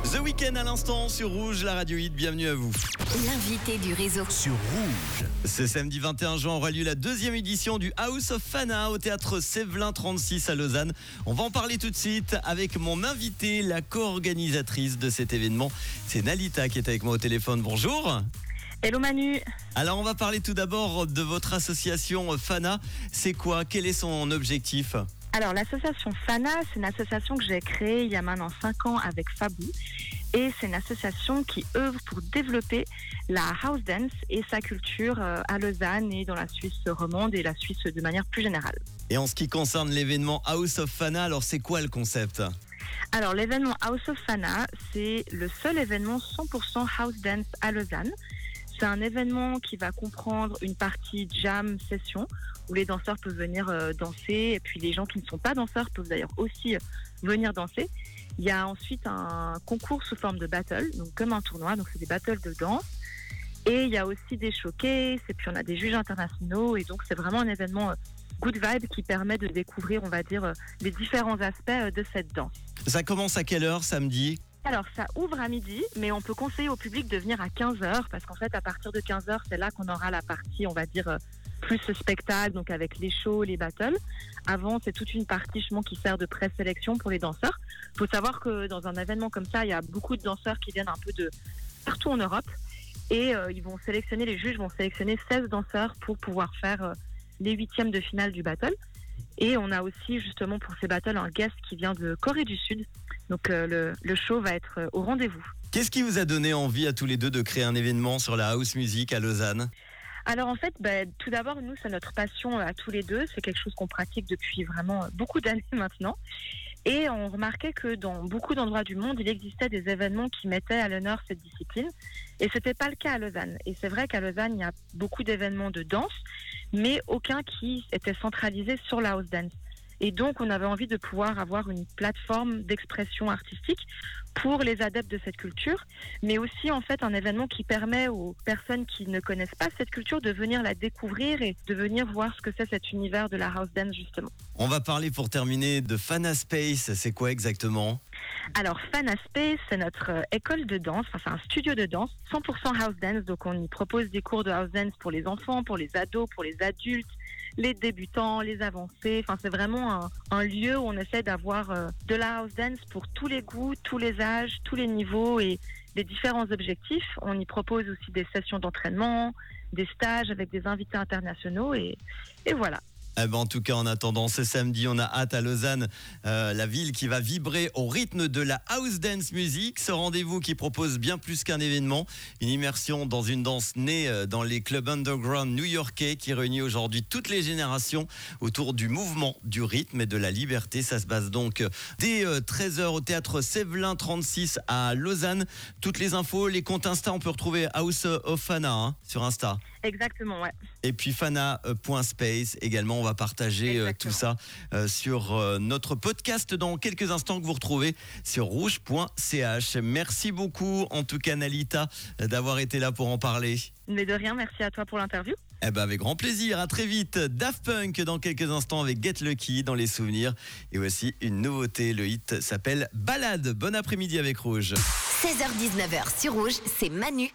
The Weeknd à l'instant sur Rouge, la radio hit, bienvenue à vous. L'invité du réseau Sur Rouge. Ce samedi 21 juin aura lieu la deuxième édition du House of Fana au théâtre Sévelin 36 à Lausanne. On va en parler tout de suite avec mon invité, la co-organisatrice de cet événement. C'est Nalita qui est avec moi au téléphone. Bonjour. Hello Manu. Alors on va parler tout d'abord de votre association Fana. C'est quoi? Quel est son objectif? Alors l'association Fana, c'est une association que j'ai créée il y a maintenant 5 ans avec Fabou. Et c'est une association qui œuvre pour développer la house dance et sa culture à Lausanne et dans la Suisse romande et la Suisse de manière plus générale. Et en ce qui concerne l'événement House of Fana, alors c'est quoi le concept? Alors l'événement House of Fana, c'est le seul événement 100% house dance à Lausanne. C'est un événement qui va comprendre une partie jam session où les danseurs peuvent venir danser et puis les gens qui ne sont pas danseurs peuvent d'ailleurs aussi venir danser. Il y a ensuite un concours sous forme de battle, donc comme un tournoi, donc c'est des battles de danse. Et il y a aussi des showcases et puis on a des juges internationaux et donc c'est vraiment un événement good vibe qui permet de découvrir, on va dire, les différents aspects de cette danse. Ça commence à quelle heure samedi? Alors, ça ouvre à midi, mais on peut conseiller au public de venir à 15h, parce qu'en fait, à partir de 15h, c'est là qu'on aura la partie, on va dire, plus spectacle, donc avec les shows, les battles. Avant, c'est toute une partie justement qui sert de présélection pour les danseurs. Il faut savoir que dans un événement comme ça, il y a beaucoup de danseurs qui viennent un peu de partout en Europe, et ils vont sélectionner, les juges vont sélectionner 16 danseurs pour pouvoir faire les 8e de finale du battle. Et on a aussi justement pour ces battles un guest qui vient de Corée du Sud. Donc le show va être au rendez-vous. Qu'est-ce qui vous a donné envie à tous les deux de créer un événement sur la house music à Lausanne? Alors en fait, tout d'abord, nous, c'est notre passion à tous les deux. C'est quelque chose qu'on pratique depuis vraiment beaucoup d'années maintenant. Et on remarquait que dans beaucoup d'endroits du monde, il existait des événements qui mettaient à l'honneur cette discipline. Et c'était pas le cas à Lausanne. Et c'est vrai qu'à Lausanne, il y a beaucoup d'événements de danse, mais aucun qui était centralisé sur la house dance. Et donc, on avait envie de pouvoir avoir une plateforme d'expression artistique pour les adeptes de cette culture, mais aussi en fait un événement qui permet aux personnes qui ne connaissent pas cette culture de venir la découvrir et de venir voir ce que c'est cet univers de la house dance justement. On va parler pour terminer de Fana Space, c'est quoi exactement? Alors Fana Space, c'est notre école de danse, enfin c'est un studio de danse 100% house dance, donc on y propose des cours de house dance pour les enfants, pour les ados, pour les adultes, les débutants, les avancés. Enfin, c'est vraiment un lieu où on essaie d'avoir de la house dance pour tous les goûts, tous les âges, tous les niveaux et les différents objectifs. On y propose aussi des sessions d'entraînement, des stages avec des invités internationaux et voilà. Eh ben en tout cas, en attendant ce samedi, on a hâte à Lausanne, la ville qui va vibrer au rythme de la house dance music. Ce rendez-vous qui propose bien plus qu'un événement, une immersion dans une danse née dans les clubs underground new-yorkais qui réunit aujourd'hui toutes les générations autour du mouvement, du rythme et de la liberté. Ça se passe donc dès 13h au théâtre Sévelin 36 à Lausanne. Toutes les infos, les comptes Insta, on peut retrouver House of Fana sur Insta. Exactement, ouais. Et puis fana.space également, on va partager tout ça sur notre podcast dans quelques instants que vous retrouvez sur rouge.ch. Merci beaucoup en tout cas Nalita d'avoir été là pour en parler. Mais de rien, merci à toi pour l'interview. Eh ben avec grand plaisir, à très vite. Daft Punk dans quelques instants avec Get Lucky dans les souvenirs. Et aussi une nouveauté, le hit s'appelle Balade. Bon après-midi avec Rouge. 16h-19h sur Rouge, c'est Manu.